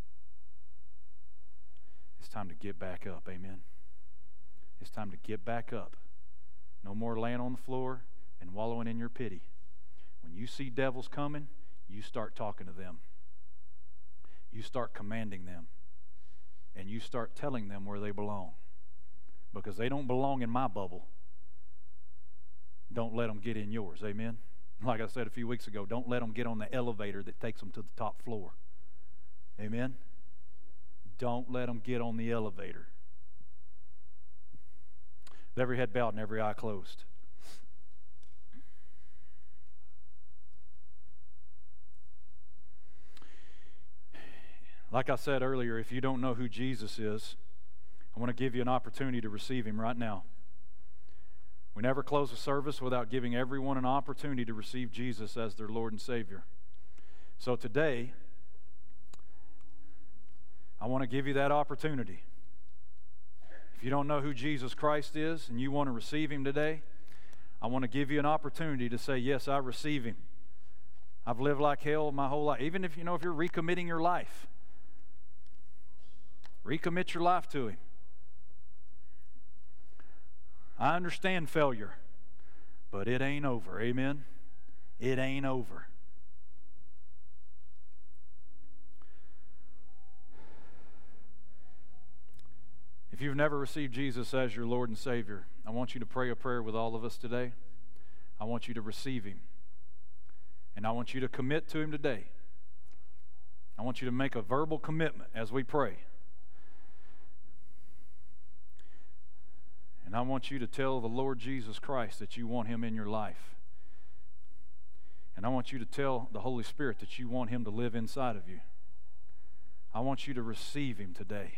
It's time to get back up, amen? It's time to get back up. No more laying on the floor and wallowing in your pity. When you see devils coming, you start talking to them. You start commanding them. And you start telling them where they belong. Because they don't belong in my bubble. Don't let them get in yours, amen? Like I said a few weeks ago, don't let them get on the elevator that takes them to the top floor. Amen? Don't let them get on the elevator. With every head bowed and every eye closed. Like I said earlier, if you don't know who Jesus is, I want to give you an opportunity to receive him right now. We never close a service without giving everyone an opportunity to receive Jesus as their Lord and Savior. So today, I want to give you that opportunity. If you don't know who Jesus Christ is and you want to receive him today, I want to give you an opportunity to say, yes, I receive him. I've lived like hell my whole life. Even if you know if you're recommitting your life, recommit your life to him. I understand failure, but it ain't over. Amen? It ain't over. If you've never received Jesus as your Lord and Savior, I want you to pray a prayer with all of us today. I want you to receive him. And I want you to commit to him today. I want you to make a verbal commitment as we pray. And I want you to tell the Lord Jesus Christ that you want him in your life. And I want you to tell the Holy Spirit that you want him to live inside of you. I want you to receive him today.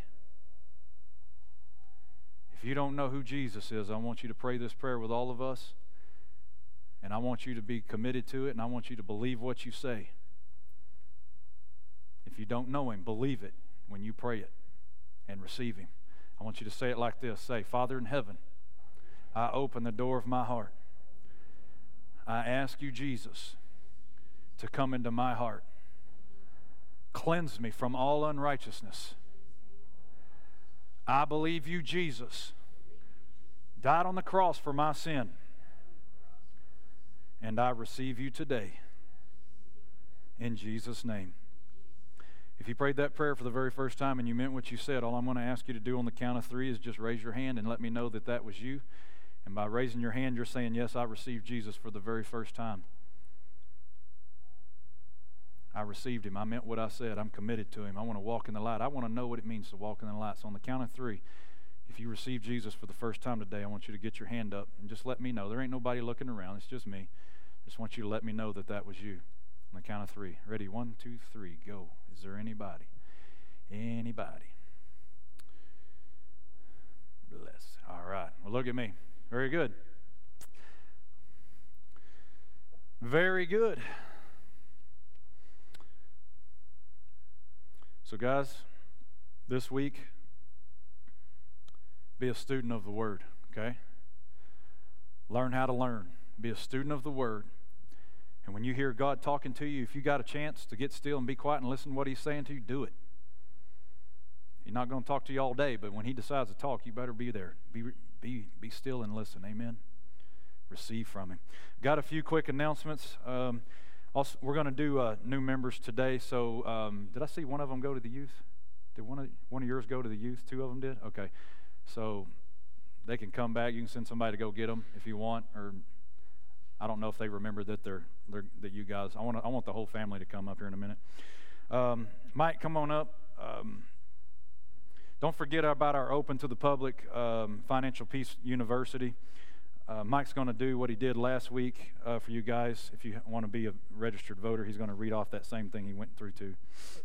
If you don't know who Jesus is, I want you to pray this prayer with all of us. And I want you to be committed to it, and I want you to believe what you say. If you don't know him, believe it when you pray it and receive him. I want you to say it like this. Say, Father in heaven, I open the door of my heart. I ask you, Jesus, to come into my heart. Cleanse me from all unrighteousness. I believe you, Jesus, died on the cross for my sin. And I receive you today. In Jesus' name. If you prayed that prayer for the very first time and you meant what you said, all I'm going to ask you to do on the count of three is just raise your hand and let me know that that was you. And by raising your hand, you're saying, yes, I received Jesus for the very first time. I received him. I meant what I said. I'm committed to him. I want to walk in the light. I want to know what it means to walk in the light. So on the count of three, if you received Jesus for the first time today, I want you to get your hand up and just let me know. There ain't nobody looking around. It's just me. Just want you to let me know that that was you. On the count of three. Ready? One, two, three. Go. Is there anybody? Anybody? Bless. All right. Well, look at me. Very good. Very good. So, guys, this week, be a student of the Word, okay? Learn how to learn. Be a student of the Word. And when you hear God talking to you, if you got a chance to get still and be quiet and listen to what He's saying to you, do it. He's not going to talk to you all day, but when He decides to talk, you better be there. Be, be, be still and listen. Amen? Receive from Him. Got a few quick announcements. Um, also, we're going to do uh, new members today. So, um, did I see one of them go to the youth? Did one of one of yours go to the youth? Two of them did? Okay. So, they can come back. You can send somebody to go get them if you want. Or I don't know if they remember that they're, they're that you guys. I want I want the whole family to come up here in a minute. Um, Mike, come on up. Um, don't forget about our open to the public um, Financial Peace University. Uh, Mike's going to do what he did last week uh, for you guys. If you want to be a registered voter, he's going to read off that same thing he went through too.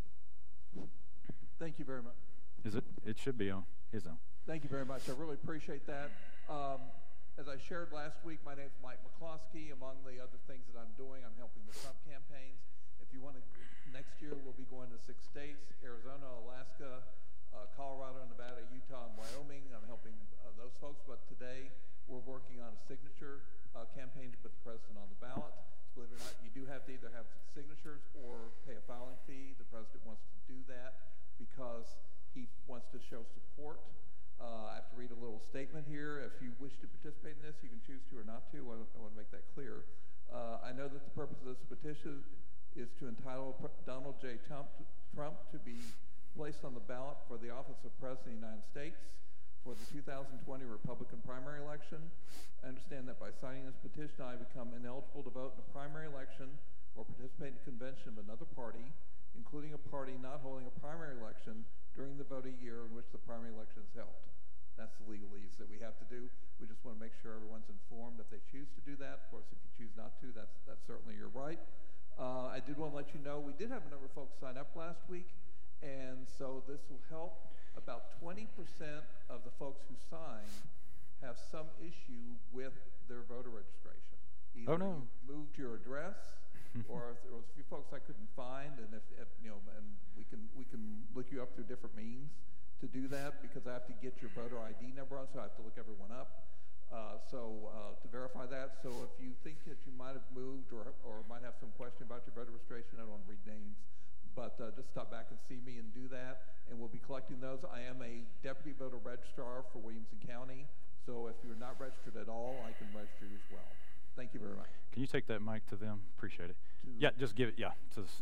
Thank you very much. Is it? It should be on his own. Thank you very much. I really appreciate that. Um, as I shared last week, my name is Mike McCloskey. Among the other things that I'm doing, I'm helping the Trump campaigns. If you want to, next year we'll be going to six states: Arizona, Alaska, uh, Colorado, Nevada, Utah, and Wyoming. I'm helping uh, those folks. But today we're working on a signature uh, campaign to put the president on the ballot. Believe it or not, you do have to either have signatures or pay a filing fee. The president wants to do that because he wants to show support. Uh, I have to read a little statement here. If you wish to participate in this, you can choose to or not to. I, I want to make that clear. Uh, I know that the purpose of this petition is to entitle Donald J. Trump to, Trump to be placed on the ballot for the office of President of the United States for the two thousand twenty Republican primary election. I understand that by signing this petition, I become ineligible to vote in a primary election or participate in a convention of another party, including a party not holding a primary election during the voting year in which the primary election is held. That's the legalese that we have to do. We just want to make sure everyone's informed if they choose to do that. Of course, if you choose not to, that's, that's certainly your right. Uh, I did want to let you know we did have a number of folks sign up last week, and so this will help. About twenty percent of the folks who signed have some issue with their voter registration. Either oh, no. you moved your address, or if there was a few folks I couldn't find, and if, if you know, and we can we can look you up through different means to do that, because I have to get your voter I D number on, so I have to look everyone up. Uh, so uh, to verify that, so if you think that you might have moved or or might have some question about your voter registration, I don't want to read names, but uh, just stop back and see me and do that, and we'll be collecting those. I am a deputy voter registrar for Williamson County, so if you're not registered at all, I can register you as well. Thank you very much. Can you take that mic to them? Appreciate it. To yeah, just give it, yeah, to the,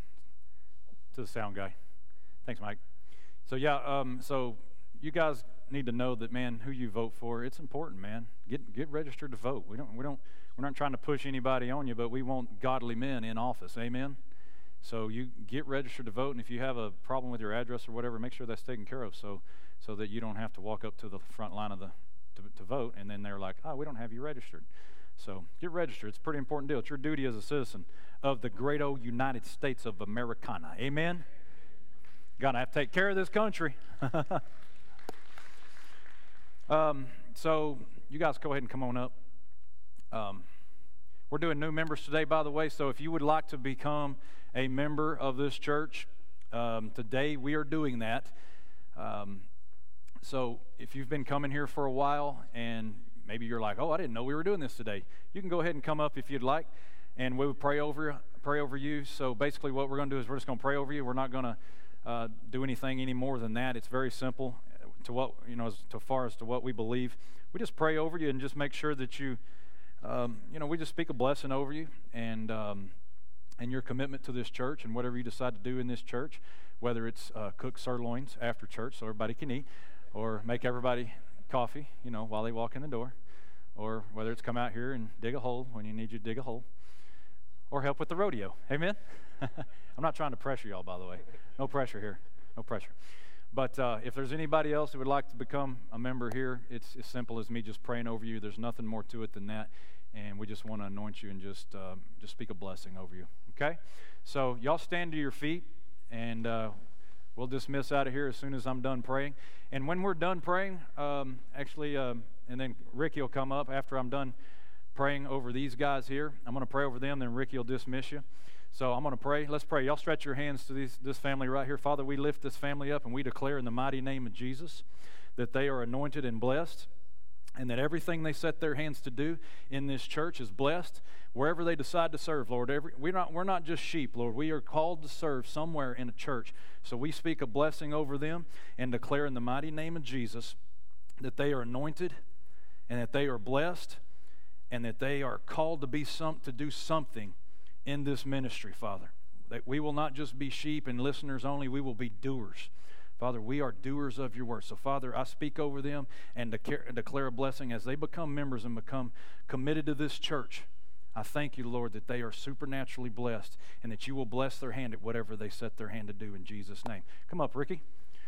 to the sound guy. Thanks, Mike. So, yeah, um, so you guys need to know that, man, who you vote for, it's important, man. Get get registered to vote. We don't, we don't, we're not trying to push anybody on you, but we want godly men in office. Amen? So you get registered to vote, and if you have a problem with your address or whatever, make sure that's taken care of, so so that you don't have to walk up to the front line of the to, to vote, and then they're like, oh, we don't have you registered. So get registered. It's a pretty important deal. It's your duty as a citizen of the great old United States of Americana. Amen? Gonna have to take care of this country. um, so you guys go ahead and come on up. Um, we're doing new members today, by the way, so if you would like to become a member of this church, um, today we are doing that. Um, so if you've been coming here for a while and maybe you're like, oh, I didn't know we were doing this today, you can go ahead and come up if you'd like, and we would pray over, pray over you. So basically what we're going to do is we're just going to pray over you. We're not going to uh, do anything any more than that. It's very simple to what, you know, as to far as to what we believe. We just pray over you and just make sure that you, um, you know, we just speak a blessing over you and um, and your commitment to this church and whatever you decide to do in this church, whether it's uh, cook sirloins after church so everybody can eat, or make everybody coffee, you know, while they walk in the door, or whether it's come out here and dig a hole when you need you to dig a hole, or help with the rodeo. Amen? I'm not trying to pressure y'all, by the way. No pressure here. No pressure. But uh, if there's anybody else who would like to become a member here, it's as simple as me just praying over you. There's nothing more to it than that, and we just want to anoint you and just uh, just speak a blessing over you. Okay? So y'all stand to your feet, and uh, we'll dismiss out of here as soon as I'm done praying. And when we're done praying, um, actually, um, and then Ricky will come up after I'm done praying over these guys here. I'm going to pray over them, then Ricky will dismiss you. So I'm going to pray. Let's pray. Y'all stretch your hands to these, this family right here. Father, we lift this family up and we declare in the mighty name of Jesus that they are anointed and blessed, and that everything they set their hands to do in this church is blessed. Wherever they decide to serve, Lord, every, we're not, we're not just sheep, Lord. We are called to serve somewhere in a church. So we speak a blessing over them and declare in the mighty name of Jesus that they are anointed and that they are blessed and that they are called to be some, to do something in this ministry, Father. That we will not just be sheep and listeners only, we will be doers. Father, we are doers of your word. So, Father, I speak over them and declare a blessing as they become members and become committed to this church. I thank you, Lord, that they are supernaturally blessed and that you will bless their hand at whatever they set their hand to do in Jesus' name. Come up, Ricky.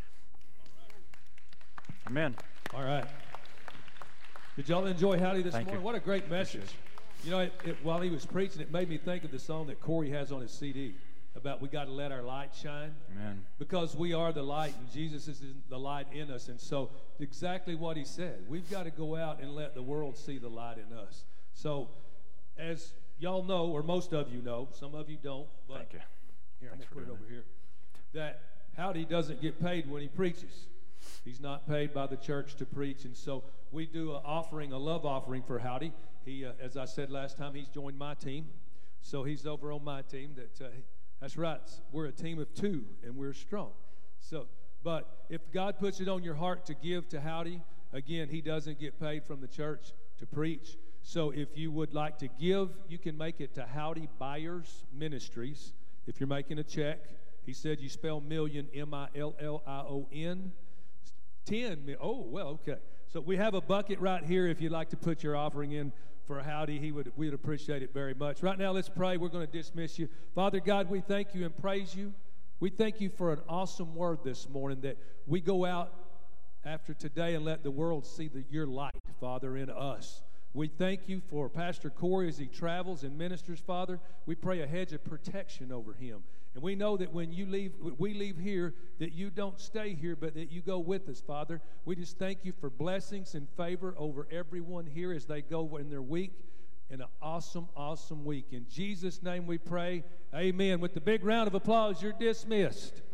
Amen. All right. Did y'all enjoy Howdy this Thank morning? you. What a great message. You know, it, it, while he was preaching, it made me think of the song that Corey has on his C D about we got to let our light shine. Amen. Because we are the light, and Jesus is the light in us. And so exactly what he said. We've got to go out and let the world see the light in us. So as y'all know, or most of you know, some of you don't. But Thank you. Here, Thanks I'm going to put it over that. here. That Howdy doesn't get paid when he preaches. He's not paid by the church to preach. And so we do an offering, a love offering for Howdy. He, uh, as I said last time, he's joined my team. So he's over on my team. That uh, That's right. We're a team of two, and we're strong. So, but if God puts it on your heart to give to Howdy, again, he doesn't get paid from the church to preach. So if you would like to give, you can make it to Howdy Buyers Ministries. If you're making a check, he said you spell million M I L L I O N. ten, oh, well, okay. So we have a bucket right here if you'd like to put your offering in for Howdy. He would, we'd appreciate it very much. Right now, let's pray. We're going to dismiss you. Father God, we thank you and praise you. We thank you for an awesome word this morning that we go out after today and let the world see the, your light, Father, in us. We thank you for Pastor Corey as he travels and ministers, Father. We pray a hedge of protection over him. And we know that when you leave, we leave here, that you don't stay here, but that you go with us, Father. We just thank you for blessings and favor over everyone here as they go in their week. In an awesome, awesome week. In Jesus' name we pray, amen. With the big round of applause, you're dismissed.